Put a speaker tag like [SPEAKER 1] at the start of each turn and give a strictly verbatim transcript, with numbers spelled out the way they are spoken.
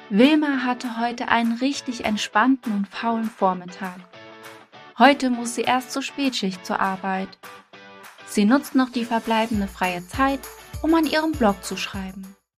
[SPEAKER 1] Wilma hatte heute einen richtig entspannten und faulen Vormittag. Heute muss sie erst zur Spätschicht zur Arbeit. Sie nutzt noch die verbleibende freie Zeit, um an ihrem Blog zu schreiben.